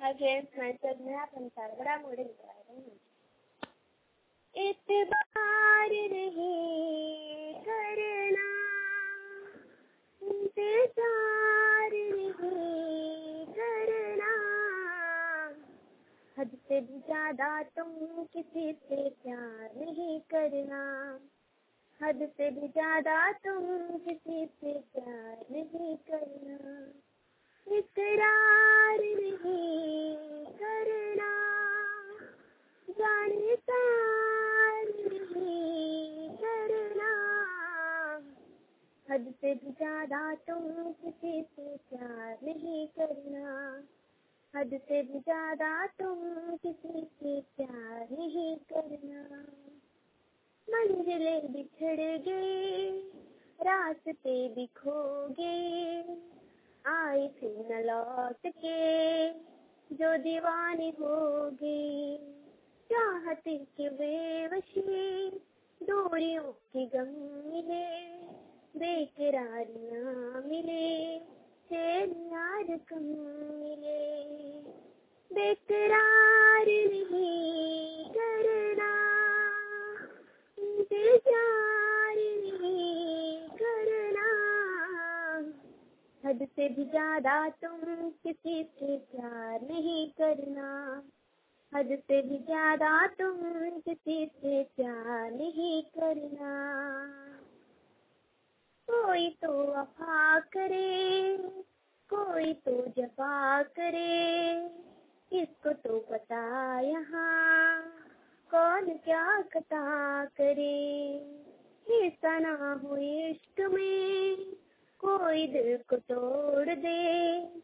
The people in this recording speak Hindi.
हाय फ्रेंड्स, मैं सदना पंचाल बड़ा मॉडल करा रहा हूँ। इतबार नहीं करना, इंतजार नहीं करना, हद से भी ज्यादा तुम किसी से प्यार नहीं करना, हद से भी ज्यादा तुम किसी से प्यार नहीं करना, इकरार नहीं करना, जाने प्यार नहीं करना, हद से भी ज्यादा तुम किसी से प्यार नहीं करना, हद से भी ज्यादा तुम किसी से प्यार नहीं करना। मंजिलें बिछड़ गई, रास्ते भी खो गए, आए फिर न लौट के जो दीवानी हो गई, चाहते कि बेवशी दूरियों की गम मिले, बेकरारियां मिले, चैन यार कम मिले, बेकरार नहीं करना, इंतजार नहीं करना, हद से भी ज्यादा तुम किसी से प्यार नहीं करना, हद से भी ज्यादा तुम किसी से प्यार नहीं करना। कोई तो वफा करे, कोई तो जफा करे, किसको तो पता यहाँ कौन क्या खता करे, हिस्सा ना हो इश्क में कोई दिल को तोड़ दे,